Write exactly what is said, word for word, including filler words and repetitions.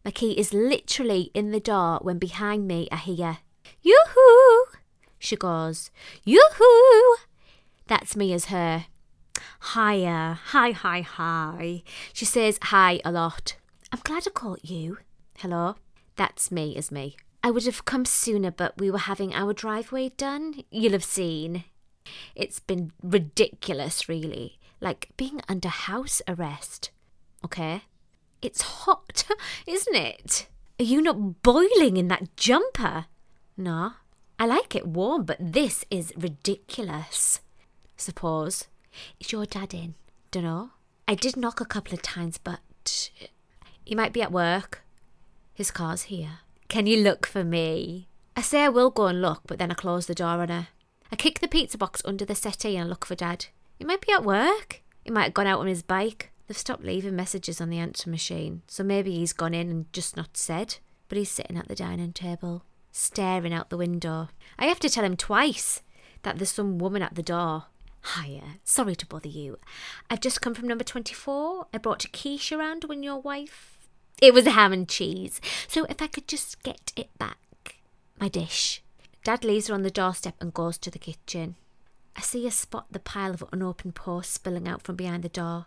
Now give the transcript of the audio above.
My key is literally in the door when behind me I hear, yoo-hoo! She goes, yoo-hoo! That's me as her. Hiya, hi, hi, hi. She says hi a lot. I'm glad I caught you. Hello? That's me as me. I would have come sooner, but we were having our driveway done. You'll have seen. It's been ridiculous, really. Like being under house arrest. Okay? It's hot, isn't it? Are you not boiling in that jumper? No. I like it warm, but this is ridiculous. Suppose. Is your dad in? Dunno. I did knock a couple of times, but he might be at work. His car's here. Can you look for me? I say I will go and look, but then I close the door on her. I kick the pizza box under the settee and I look for Dad. He might be at work. He might have gone out on his bike. They've stopped leaving messages on the answer machine, so maybe he's gone in and just not said. But he's sitting at the dining table, staring out the window. I have to tell him twice that there's some woman at the door. Hiya, sorry to bother you. I've just come from number twenty-four. I brought a quiche around when your wife... It was ham and cheese, so if I could just get it back. My dish. Dad leaves her on the doorstep and goes to the kitchen. I see her spot the pile of unopened posts spilling out from behind the door.